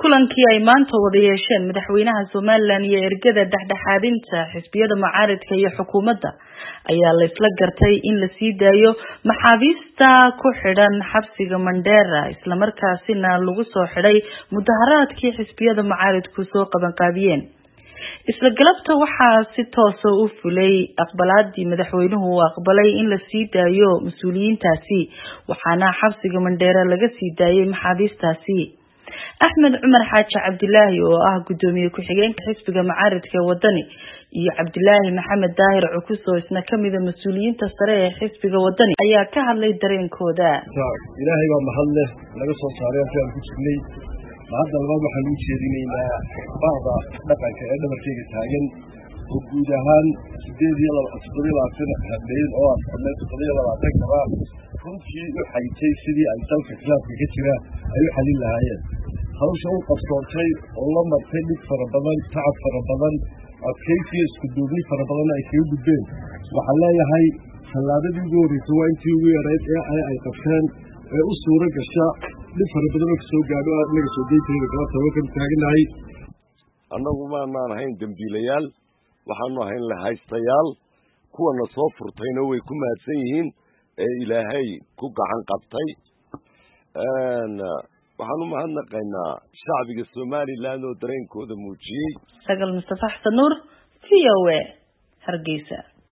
kulankii ay maanta wada yeesheen madaxweynaha Soomaaliland iyo ergada dhexdhexaadinta xisbiyada mucaaradka iyo xukuumadda ayaa la isla gartay in la sii daayo maxaabiista ku xidhan xabsiga Mandera isla markaasina lagu soo xidhay mudaharaadkii xisbiyada mucaaradku soo qaban qaabiyeen isla galabta waxaa si toos ah u fulay aqbalaadii madaxweynuhu uu aqbalay in la sii daayo mas'uuliyiintaasi waxaana xabsiga Mandera laga sii daayay maxaabiistaasi Ahmed Umar Xaaji Cabdilaahi oo ah gudoomiye ku xigeenka xisbiga mucaaradka wadani iyo Cabdilaahi Maxamed Daahir Cukuso isna kamid ah mas'uuliyiinta sare ee xisbiga wadani ayaa ka hadlay dareenkooda Ilaahay baa mahad leh laga soo saaray intaan ku jirnay hadda labaad waxaan u jeedinaynaa baaqda dhaqanka ee dhabarkayga taagan oo guud ahaan 8 habeen oo aan 7 kaba runtii u xaytay sidii ay dalka khilaafka ka jira ay u xalin lahaayeen hawsha u qabsoontay oo la martay dhib fara badan tacab fara badan adkaysi isku duubni fara badan ay kaga gudbeen waxaan leeyahay tallaabadii ugu horreysay waa intii ugu yareyd ee ay qabteen ee u suura gasha dhib fara badan oo kasoo gaadho anaga soo deynteeda galabta waa kan taaganahay annagu maanaan ahayn dambiilayaal waxaanu ahayn lahaystayaal kuwana soo furtayna way ku mahadsan yihiin ee ilaahay ku gacan qabtay waxaan u mahadnaqaynaa shacbiga Soomaaliland oo dareenkooda muujiyay Sagal Mustafa Xasan Nuur VOA Hargeysa.